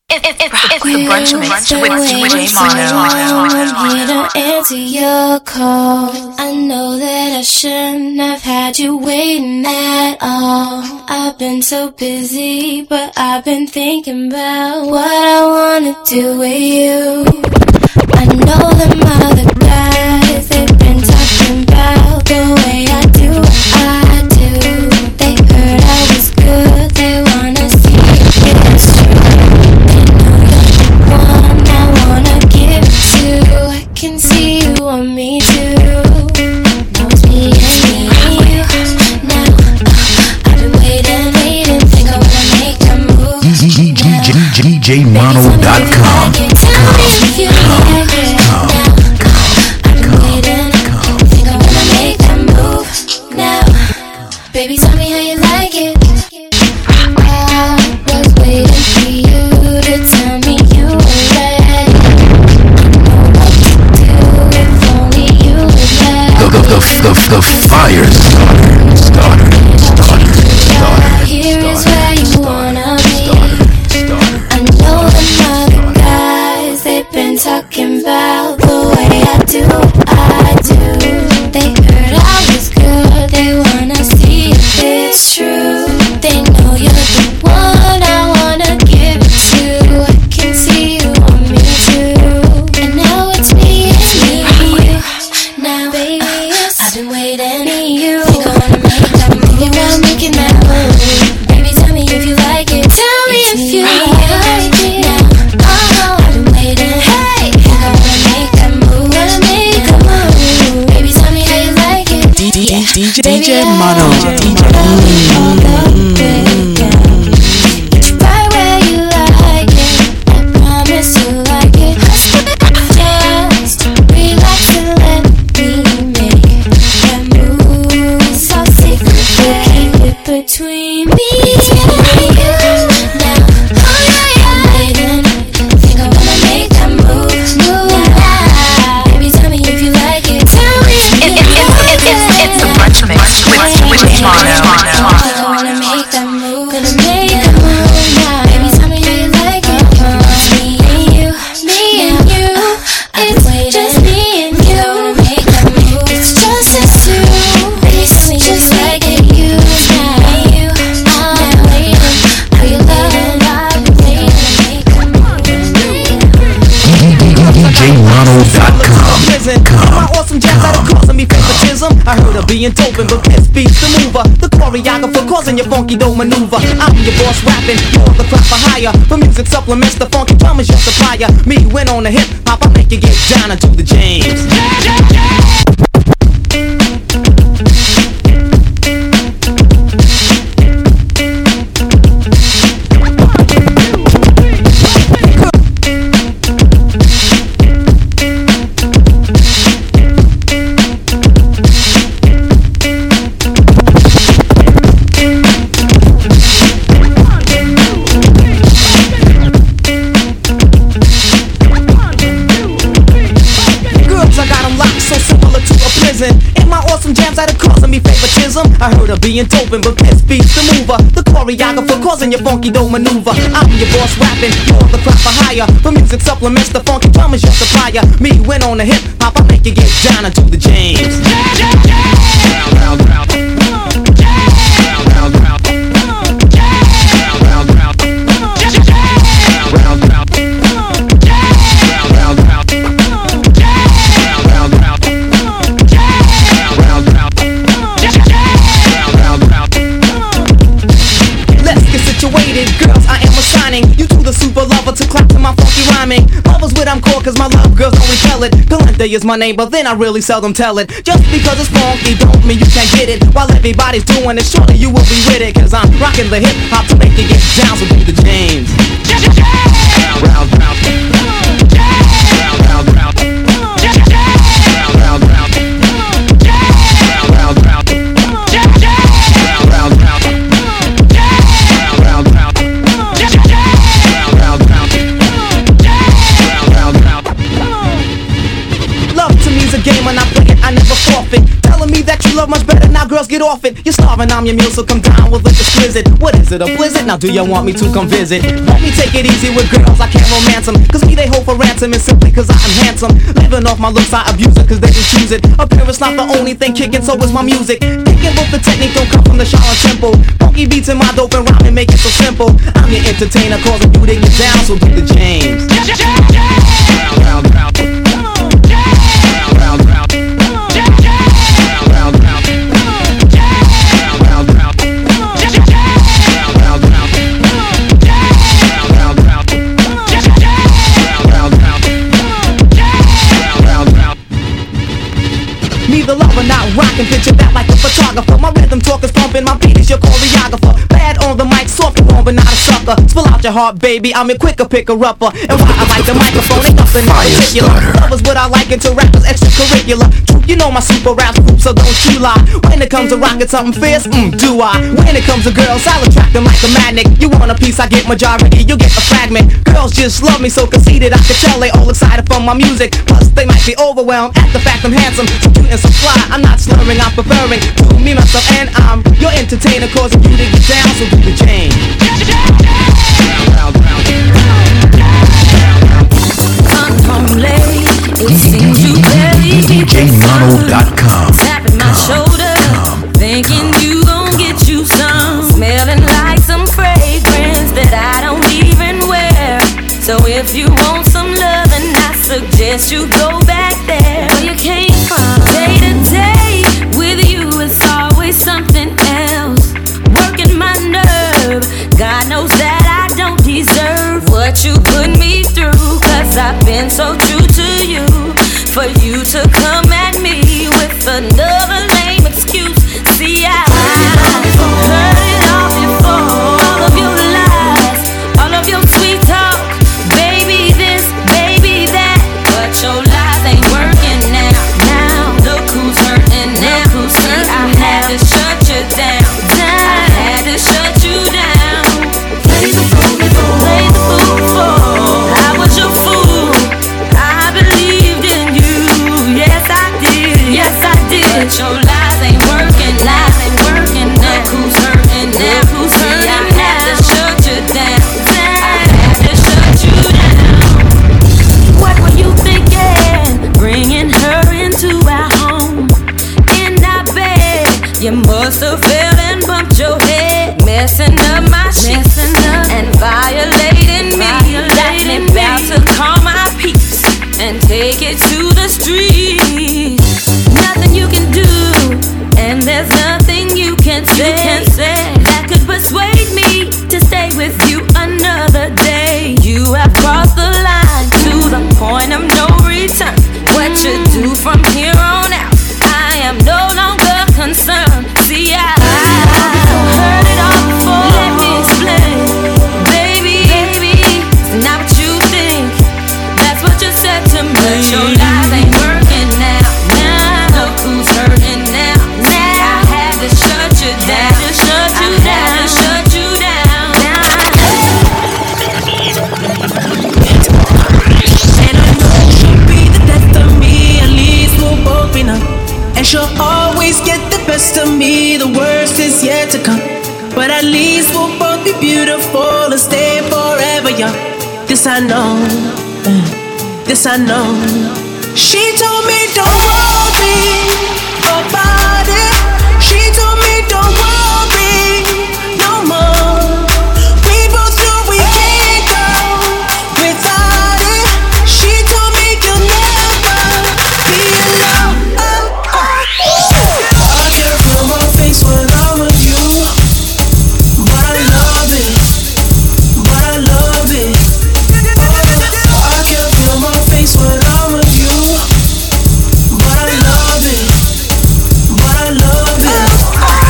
It's the brunch mix with Jay Mono. I'm here to answer your call. I know that I shouldn't have had you waiting at all. I've been so busy, but I've been thinking about what I wanna do with you. I know that my other guys, they've been talking about the way I do what I do. They heard I was good, they wanna see if it's true. I can see you on me too. Now it's me and you. Now I've been waiting, think I wanna make a move. DJMono.com. Tell me if you like it. Now I've been waiting, think I wanna make that move. Now, baby, tell me how you like it. I was waiting for you to tell me you were ready. The fire starter. Here is where you wanna be. I know the other guys, they've been talking about the way I do what I do. They heard I was good, they wanna see if it's true. They know you're the one I wanna give it to. I can see you on me too. And now it's me and you. Now baby, I've been waiting for you. Think I wanna make that move. Thinking about making that move. Baby, tell me if you like it. Tell me if you like it. Now, I've been waiting. Hey, think I wanna make that move. Wanna make a move. Baby, tell me how you like it. DJ Mono. Get you right where you like it. I promise you like it. Just relax and let me make that move. So secret, keep it between me and you. Now, I'm waiting. Think I wanna make that move. Now, baby, tell me if you like it. Tell me if you like it. It's the brunch mix with Jay Mono. I wanna make that move. Gonna make that move now. Baby, tell me how you like it. Me and you, me and you. It's just me and you. Make that move. It's just us two. Baby, tell me just like it. You and you. I'm waiting. Are you loving? I've been waiting to make that move. DJMono.com. My awesome jazz out of causing me favoritism. I heard of being doping, but this beats the mover. The choreographer causing your funky dough maneuver. I'm your boss rapping, you're the crap for hire. For music supplements, the funky drum is your supplier. Me went on the hip hop, I make you get down and do the James. In my awesome jams that are causing me favoritism. I heard of being doping, but this beats the mover. The choreographer causing your funky dough maneuver. I'm your boss rapping, you're the crap for hire. For music supplements, the funky drum is your supplier. Me went on the hip hop, I make you get down and do the James. Girls, I am assigning you to the super lover to clap to my funky rhyming. Lovers with I'm cool cause my love girls only tell it. Galente is my name, but then I really seldom tell it. Just because it's funky don't mean you can't get it. While everybody's doing it, surely you will be with it. Cause I'm rocking the hip hop to make you get down, so do the James. Game when I play it, I never forfeit. Telling me that you love much better now, girl. Girls, get off it. You're starving, I'm your meal, so come down with a exquisite. What is it, a blizzard? Now do you want me to come visit? Let me take it easy with girls, I can't romance them. Cause me they hold for ransom, and simply cause I am handsome. Living off my looks, I abuse it, cause they can choose it. Appearance not the only thing kicking, so is my music. Kicking both the technique don't come from the Shaolin Temple. Funky beats in my dope and rhyming make it so simple. I'm your entertainer, causing you to get down, so do the James. Neither lover, not rockin', picture that like a photographer. My rhythm talk is pumping, my beat is your choreographer. Bad on the mic, soft and warm, but not a sucker. Spill out your heart, baby, I'm your quicker picker-upper. And why I like the microphone, ain't nothing in particular. Love is what I like into rappers, extracurricular. True, you know my super rap group, so don't you lie. When it comes to rockin' something fierce, do I? When it comes to girls, I'll attract them like a magnet. You want a piece, I get majority, you get a fragment. Girls just love me so conceited, I can tell they all excited for my music. Plus, they might be overwhelmed at the fact I'm handsome, so cute and so fly. I'm not slurring, I'm preferring to me, myself, and I'm your entertainer, causing you to get down, so do the change. Come home late, it seems you barely DJMono.com. tapping my shoulder, thinking you gon' get you some, smelling like some fragrance that I don't even wear. So if you want some loving, I suggest you go back there where you came from. Day to day with you, it's always something else, working my nerve. God knows that I don't deserve what you put me through, cause I've been so true to you. For you to come at me with another lame excuse. See, I heard it all before. All of your lies, all of your sweet talk, baby this, baby that. But your lies ain't working now. Now look who's hurting now. See, I had to shut you down. I had to shut you down. Play the fool before. I was your fool. I believed in you. Yes, I did. Yes, I did. But your lies ain't working. Lies ain't working now. Look who's hurting now. Who's hurting now? I had to shut you down. I had to shut you down. What were you thinking? Bringing her into our home, in our bed. You must have fell and bumped your head, messing up my shit and violating me. Got me about to call my peace and take it to the streets. Nothing you can do, and there's nothing you can say that could persuade me to stay with you another day. You have crossed the line to the point of no return. What you do from here on out, I am no longer concerned. See, I heard it all before. Let me explain, baby, it's not what you think. That's what you said to me. But your lies ain't working now. Now look who's hurting now. Now I had to shut you down. I had to shut you down. And I know she'll be the death of me. At least we'll both be numb. And she'll always get the best of me. The worst is yet to come. But at least we'll both be beautiful and stay forever young. This I know. This I know. She told me don't worry about it. She told me don't worry no more. We both know we can't go without it. She told me you'll never be alone. I can't feel my face when I'm with you, but I love it. But I love it. I can't feel my face when I'm with you, but I love it. But I love it.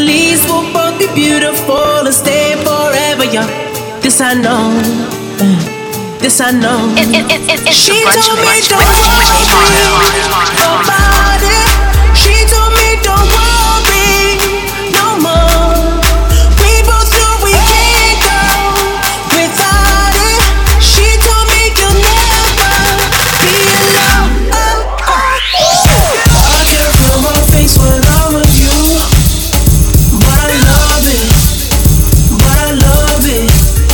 least we'll both be beautiful and stay forever young. This I know. This I know. She told me don't worry about it. She told me don't worry no more. We both know we can't go without it. She told me you'll never be alone. I can feel my face when I'm with you, but I love it. But I love it.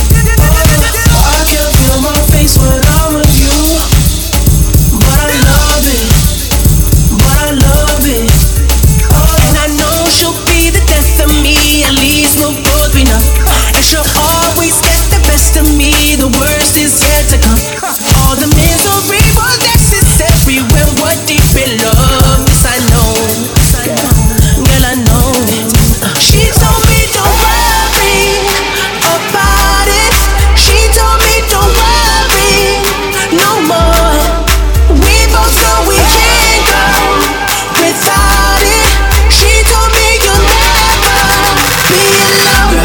I can feel my face when I'm with you, but I love it. But I love it. And I know she'll be the death of me. At least we'll both be numb. And she'll always get the best of me. The worst is yet to come. All the misery was necessary when we're deep in love. This I know. Girl, I know. She told me don't worry about it. She told me don't worry no more. We both know we can't go without it. She told me you'll never be alone.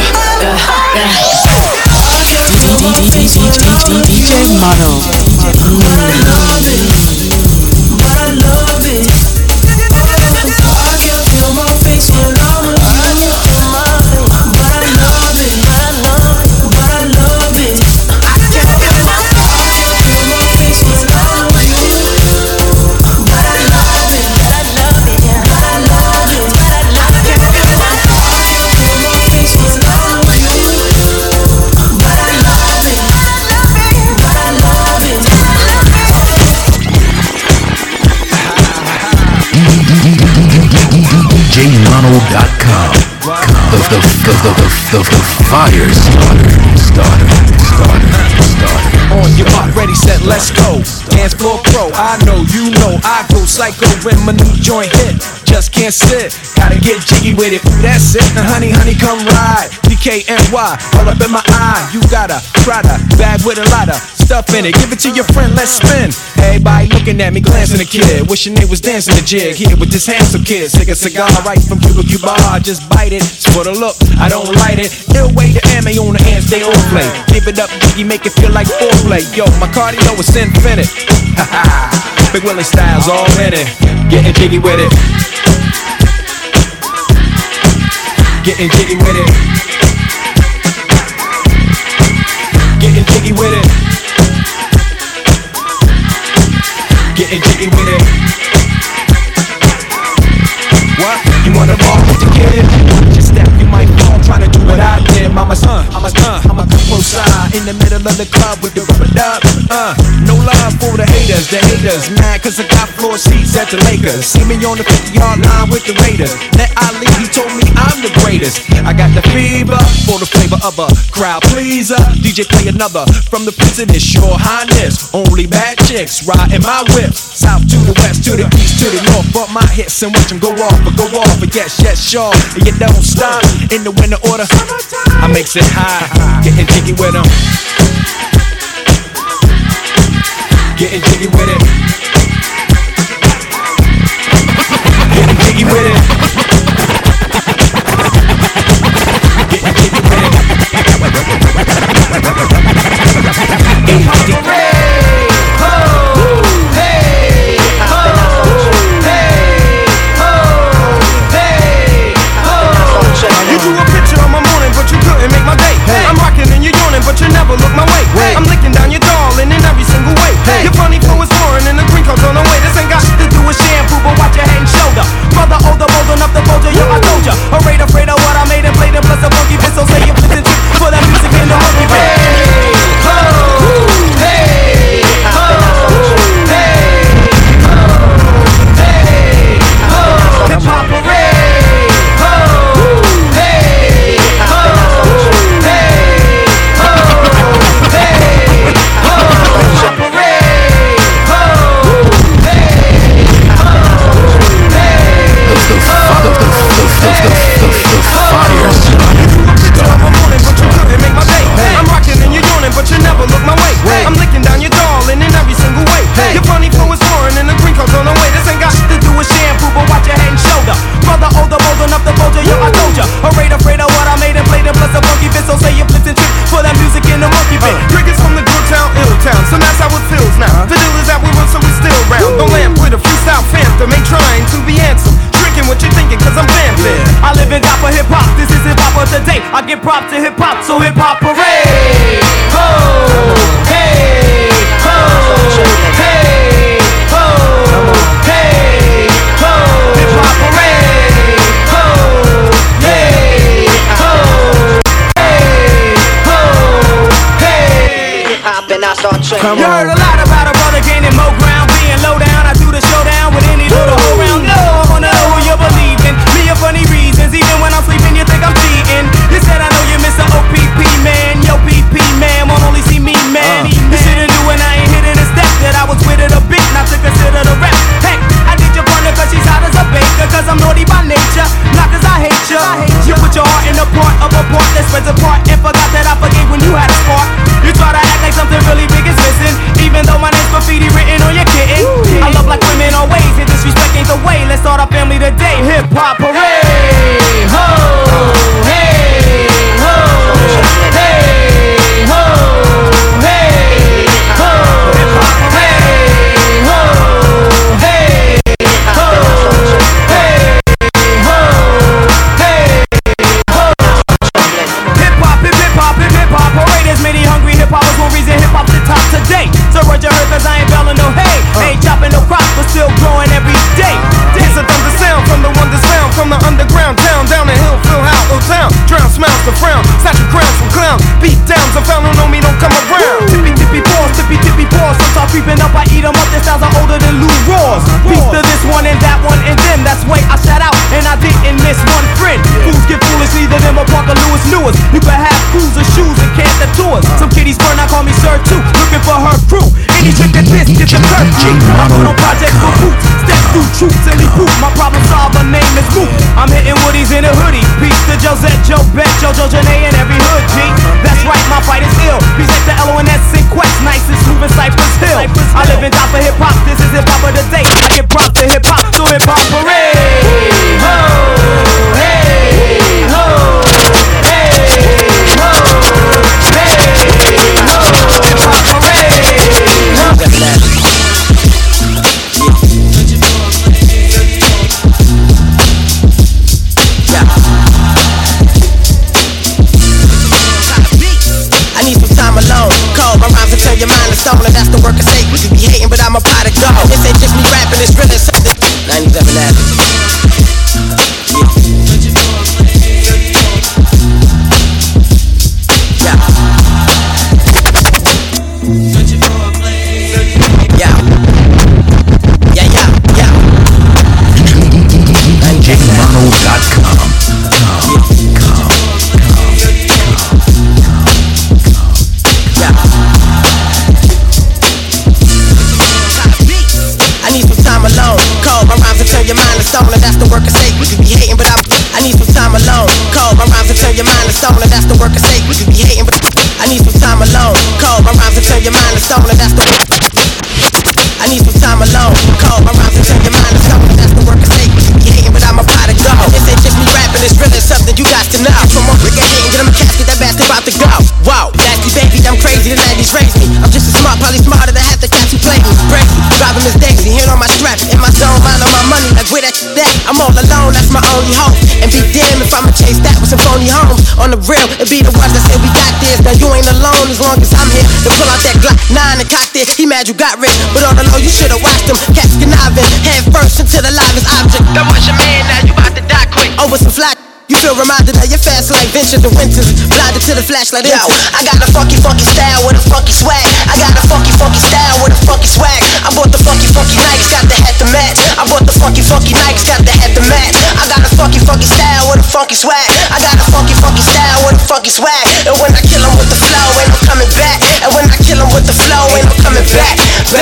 DJ Mono. But I love it. But I love it. I can feel my face when I'm with you. But I love it. But I love it. I can feel my face when I'm with you. But I love it. But I love it. But I love it. I can feel my face when I'm with you. But I love it. But I love it. DJMono.com. The fire starter. On your mark, ready, set, let's go. Dance floor pro, I know, you know, I go psycho when my new joint hit. Just can't sit, gotta get jiggy with it. That's it, now honey, come ride. DKNY, all up in my eye. You got a Prada bag with a lot of stuff in it. Give it to your friend, let's spin. Everybody looking at me, glancing a kid. Wishing they was dancing the jig here with this handsome kid. Take a cigar right from Cuba. I just bite it. It's for the look, I don't light it. Ill way to ammo on the hands, they all play. Give it up, Biggie, make it feel like foreplay. Yo, my cardio is infinite. Big Willie style's all in it. Getting jiggy with it. Getting jiggy with it. Getting jiggy with it. Getting jiggy with it. What? You wanna ball with the kid? Just step, you might fall trying to do what I did. I'ma come close side in the middle of the club with the rubber dub. No love for the haters mad cause I got floor seats at the Lakers. See me on the 50-yard line with the Raiders. Let Ali, he told me I'm the greatest. I got the fever for the flavor of a crowd pleaser. DJ play another from the prison, it's your highness. Only bad chicks riding my whip. South to the west, to the east, to the north. But my hits and watch them go off. But yes, sure. And you don't stop in the winter order. I makes it high, getting jiggy with them. Getting jiggy with it. Getting jiggy with it. Getting jiggy with it. You drew a picture of my morning, but you couldn't make my day. I'm rocking and you're yawning, but you never look my way. I'm licking down your darling in every single way. Your funny flow is foreign and the green comes on the way. This ain't got shit to do with shampoo, but watch your head and shoulder. Brother, older, give props to hip hop, so hip hop parade. Ho, hey, ho, hey, ho, hey, ho. Hip hop parade. Ho, hey, ho, hey, ho, hey. Hip hop and I start trending. You heard a lot about a brother gaining more ground, being low down. I do the showdown with any little hoe round. No, I wanna know who you believe in. Me a funny reasons, even when I'm sleeping, you think I'm cheating. You said I know you miss a OPP man, yo PP man, won't only see me man. You should've knew when I ain't hitting a step that I was with it a bit, not to consider the rap. Heck, I did your partner cause she's hot as a baker, cause I'm naughty by nature, not cause I hate you. You put your heart in the part of a part that spreads apart, and forgot that I forgave when you had a spark. You try to act like something really big is missing, even though my name's graffiti written on your kitten. I love like women always, and disrespect ain't the way. Let's start our family today. Hip hop parade. Ho, hey, ho, hey, ho, hey, ho. Hip hop parade. Ho, hey, ho, hey, ho, hey, ho. Hip hop parade. There's many hungry hip hoppers, one reason hip hop's the top today. So what you heard, cause I ain't belling no hay, ain't chopping no crops, but still growing every day. Here's a thunder sound from the one that's found from the underground town, down the hill, Phil Howe, Old Town. Drown smiles to frown, statue crowns from clowns. Beat downs, I found don't know me, don't come around. Tippy tippy paws, so start creeping up, I eat them up. Their styles are older than Lou Rawls. Beat to this one and that one and them. That's why I shout out and I didn't miss one friend. Fools get foolish, neither them or Parker Lewis Lewis. You can have cruiser shoes and can't the tours. Some kiddies burn, I call me Sir too, looking for her crew. Any trick at this, get the curve. I put on projects for boots, step through troops and recruit. My problem solver name is Moot. I'm hitting woodies in a hoodie. Peace to Josette, Joe Bet, Jojo, Janae, and every hood G. That's right, my fight is ill. Peace like the LONS in Quest, nice and smooth as Cypress Hill. I live and die for hip hop. This is hip hop of the day. I get props to hip hop, so hip hop parade. Ho, hey, ho, hey, ho, hey, ho. Hip hop parade. Turn your mind to stone, and that's the work of Satan. You be hating, but I'm a pot of gold. This ain't just me rapping, it's really something. 97 Avenue. DJMono.com. Turn your mind to stone, and that's the work of Satan. You be hating, but I need some time alone. Cold, my rhymes will turn your mind to stone, and that's the work of Satan. You be hating, but I need some time alone. Cold, my rhymes will turn your mind to stone, and that's the work. I need some time alone. Cold, my rhymes will turn your mind to stone, and that's the work of Satan. You be hating, but I'm a pot of gold. This ain't just me rapping, it's really something you got to know. From one brick of hating, get him a casket, that basket about to go. Wow, nasty baby, I'm crazy, the 90s raised me. I'm just as smart, probably smarter than half the cats who play me. Crazy, driving Miss Daisy, hand on my strap, in my zone, mind on my money, like where that I'm all alone, that's my only hope. And be damned if I'ma chase that with some phony homes. On the real, it be the ones that say we got this. Now you ain't alone as long as I'm here. To pull out that Glock 9 and cock this. He mad you got rich, but on the low you should've watched him. Cats conniving, head first into the livest object. That was your man, now you about to die quick. Over some flat. You feel reminded that you're fast like Ventures and Winters. Blinded to the flashlight. Yo, I got a funky style with a funky swag. I got a funky style with a funky swag. I bought the funky Nikes, got the hat to match. I bought the funky Nikes, got the hat to match. I got a funky style with a funky swag. I got a funky style with a funky swag. And when I kill 'em with the flow, ain't no coming back. And when I kill 'em with the flow, ain't no coming back.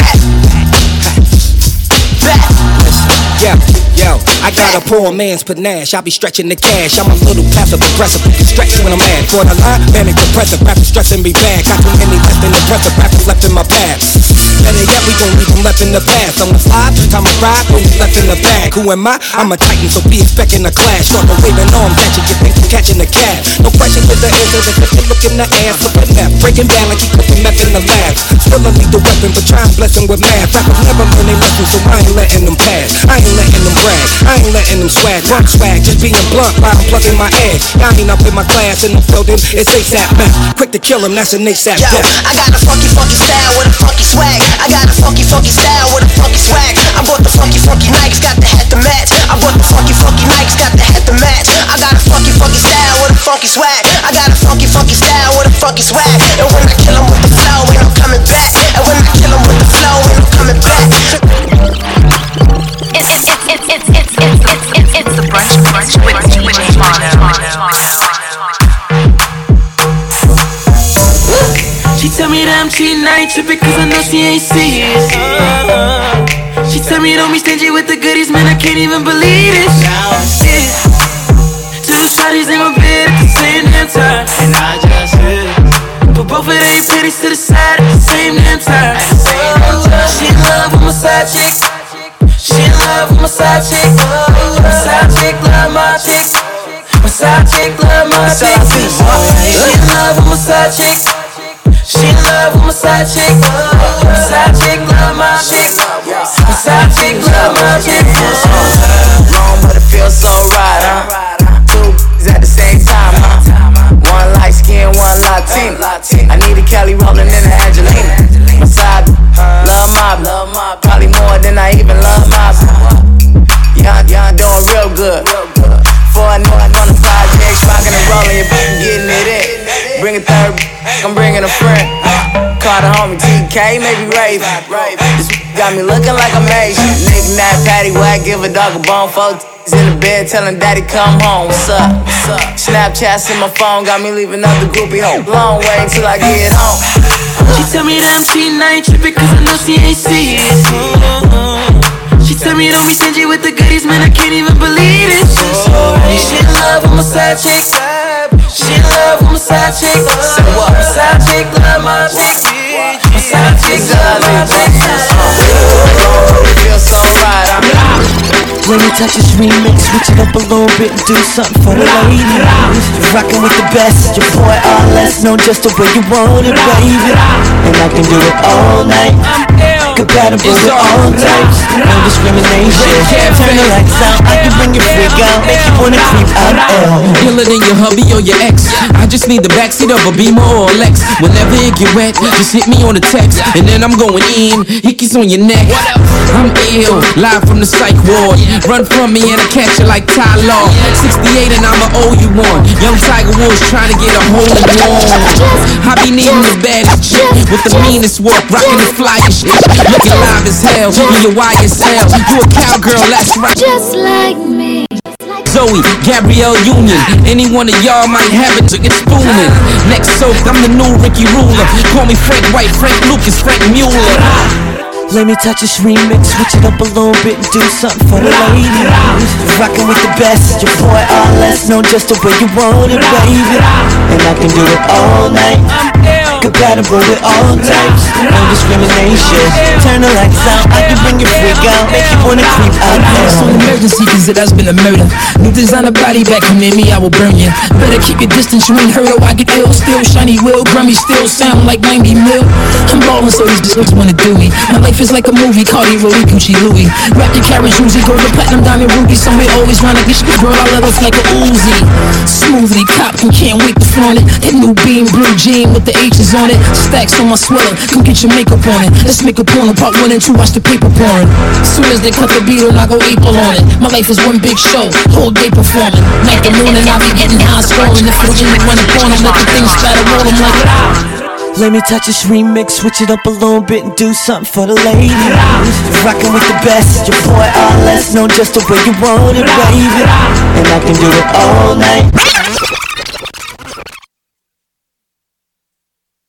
Yo, I got a poor man's panache. I be stretching the cash. I'm a little passive aggressive. You can stretch when I'm mad. For the line, manic depressive. Rappers stressing me bad. Got too many less than impressive rappers left in my path. Better yet, we gon' leave them left in the past. On the slide, time I ride, when you left in the bag. Who am I? I'm a titan, so be expecting a clash. Start the waving arms at you, you think you're catching a cab. No question, with the answer if you look in the ass. Look at that, breaking down like he cooking meth in the lab. Still a lethal weapon, but try and bless him with math. Rappers never learn their lessons, so I ain't letting them pass. I ain't letting them brag, I ain't letting them swag. Drunk swag, just being blunt while I'm plugging my ass. I ain't up in my class in the building, it's ASAP Mac. Quick to kill him, that's an ASAP Yo, death. I got a funky style with a funky swag. I got a funky style with a funky swag. I bought the funky Nikes, got the hat to match. I bought the funky Nikes, got the hat to match. I got a funky style with a funky swag. I got a funky style with a funky swag. And when I kill him with the flow, ain't no coming back. And when I kill him with the flow, ain't no coming back. It's the brunch with DJ Mono. She tell me that I'm cheating, I ain't trippin' cause I know she ain't serious. She tell me don't be stingy with the goodies, man, I can't even believe it. Two shawties in my bed at the same damn time, and I just hit. But both of they pennies to the side at the same damn time. She in love with my side chick. She in love with my side chick. My side chick love my chick. My side chick love my chick. She in love with my side chick. She in love with my side chick. My side chick love my chick. My side chick love my chick. Long but it feels so right, huh? Two is at the same time, huh? One light skin, one Latina. I need a Kelly Rowland and an Angelina. My side love my, probably more than I even love my. Y'all doing real good. For a nigga on the projects, rockin' and rollin', you getting it in. Bring a third, I'm bringing a friend. Call the homie TK, maybe Raven. This got me looking like I'm Asian. Nigga, that patty whack, give a dog a bone. 4 in the bed, telling daddy come home. What's up? Snapchats in my phone, got me leaving up the groupie home. Long way till I get home. She tell me that I'm cheating, I ain't trippin' cause I know she ain't serious. She tell me don't be stingy with the goodies, man, I can't even believe it. She in love with my side chick. She in love with my side chick. So what? My side chick love my chick. My side chick love my chick. Feel so right, When you touch this remix, switch it up a little bit and do something for the ladies. You're rockin' with the best, your boy RLS, know just the way you want it, baby. And I can do it all night, compatible with all types, no discrimination. Turn the lights out, I can bring your freak out, make you wanna creep out. Killer than your hubby or your ex. I just need the backseat of a Beamer or a Lex. Whenever it get wet, just hit me on the text, and then I'm going in. Hickeys on your neck. I'm ill, live from the psych ward. Run from me and I catch you like Ty Law. 68 and I'ma owe you one. Young Tiger Woods trying to get a hold of one. I be needing the baddest chick with the meanest work, rocking the flyest shit. Looking live as hell, you YSL. You a cowgirl, that's right. Just like me. Zoe, Gabrielle Union. Any one of y'all might have it to get spooning. Next soap, I'm the new Ricky Ruler. Call me Frank White, Frank Lucas, Frank Mueller. Let me touch this remix, switch it up a little bit and do something for the ladies. You're rockin' with the best, your boy RLS, know just the way you want it, baby. And I can do it all night, compatible with all types, no discrimination. Turn the lights out, I can bring your freak out, make you wanna creep out. It's an emergency cause it has been a murder. New designer body back, come near me, I will burn ya. Better keep your distance, you ain't heard of I get ill. Still shiny will, Grammy still sound like 90 mil. I'm ballin' so these bitches wanna do me. My life is like a movie, Cardi, Rolly, Gucci, Louis. Rap your carriage, Uzi, go to platinum, diamond, ruby. Somebody always wanna get shit, girl, I love us like a Uzi. Smoothly, cop, and can't wait to flaunt it. That new beam, blue jean with the H's on it. Stacks on my sweater, come get your makeup on it. Let's make a porno, part 1 and 2, watch the paper pouring. Soon as they cut the beat on, I go April on it. My life is one big show, whole day performing. Night to morning, I be getting high, scrolling. If it's really wanna porn, I'm let the things splatter on them like Let me touch this remix, switch it up a little bit and do something for the ladies. You're rockin' with the best, your boy RLS, know just the way you want it, baby. And I can do it all night,